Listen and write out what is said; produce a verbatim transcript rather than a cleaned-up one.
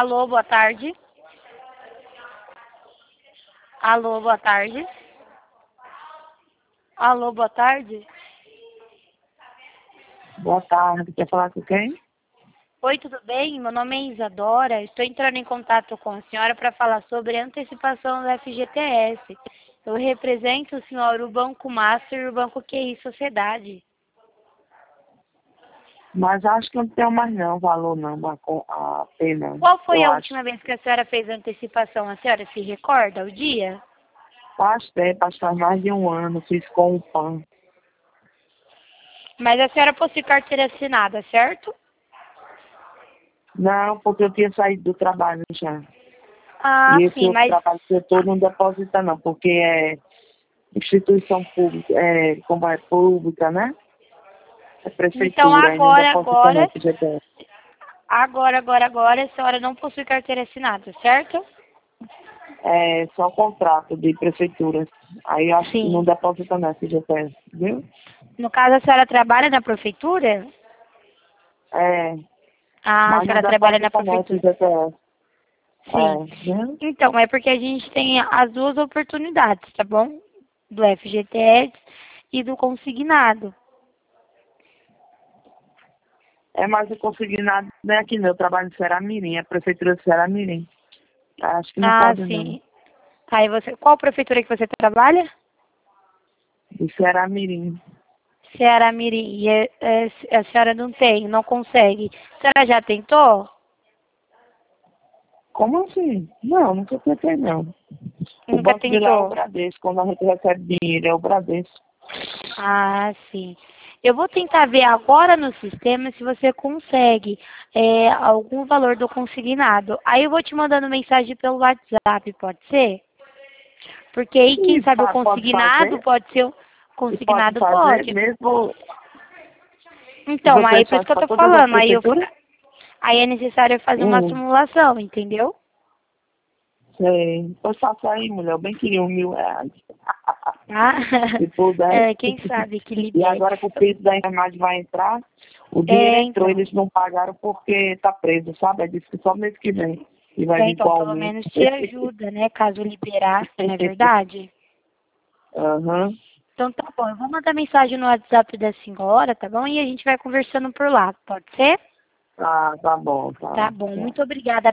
Alô, boa tarde. Alô, boa tarde. Alô, boa tarde. Boa tarde, quer falar com quem? Oi, tudo bem? Meu nome é Isadora. Estou entrando em contato com a senhora para falar sobre a antecipação do F G T S. Eu represento o senhor, o Banco Master e o Banco Q I Sociedade. Mas acho que não tem mais não, valor não, a, co- a pena. Qual foi Eu a acho. última vez que a senhora fez a antecipação? A senhora se recorda o dia? Faz tempo, acho que faz mais de um ano, fiz com o P A N. Mas a senhora possui carteira assinada, certo? Não, porque eu tinha saído do trabalho já. Ah, E esse sim, outro mas... trabalho que eu estou não deposita não, porque é instituição pública, é, como é pública, né? É Então prefeitura, aí não agora, deposita não, agora, F G T S. agora, agora, agora, a senhora não possui carteira assinada, certo? É só contrato de prefeitura. Aí eu acho que não Sim. deposita não, F G T S, viu? No caso, a senhora trabalha na prefeitura? É, Ah, a mas não senhora trabalha na deposita não, F prefeitura. G T S. Sim. É, viu? Então, é porque a gente tem as duas oportunidades, tá bom? Do F G T S e do consignado. É, mas eu consegui nada, não é aqui não, eu trabalho em Ceramirim, é a prefeitura de Ceramirim. Acho que não Ah, pode não. sim. Aí você, qual prefeitura que você trabalha? De Ceramirim. Ceará Mirim. E é- é- a senhora não tem, não consegue. A senhora já tentou? Como assim? Não, nunca tentei não. O Nunca banco de lá é o tentou. Bradesco, quando a gente recebe dinheiro é o Bradesco. Ah, sim. Eu vou tentar ver agora no sistema se você consegue é, algum valor do consignado. Aí eu vou te mandando mensagem pelo WhatsApp, pode ser? Porque aí, quem E sabe o fa- pode consignado fazer, pode ser o e pode consignado fazer pode. mesmo. E Então, vocês aí por isso fazem que eu para tô todas as falando. Aí, eu, prefeituras? aí é necessário fazer uma Hum, simulação, entendeu? sei. Pois faça aí, mulher, eu bem queria um mil reais. Ah, Se puder. é, quem sabe que E libere. agora que o piso da enfermagem vai entrar, o dinheiro É, entrou, então. eles não pagaram porque tá preso, sabe? É disse que só mês que vem. E vai É, vir com então, pelo aumento. menos te ajuda, né? Caso liberar, não é verdade? Aham. Então tá bom, eu vou mandar mensagem no WhatsApp da senhora, tá bom? E a gente vai conversando por lá, pode ser? Ah, tá bom, tá. Tá bom, Tá. muito obrigada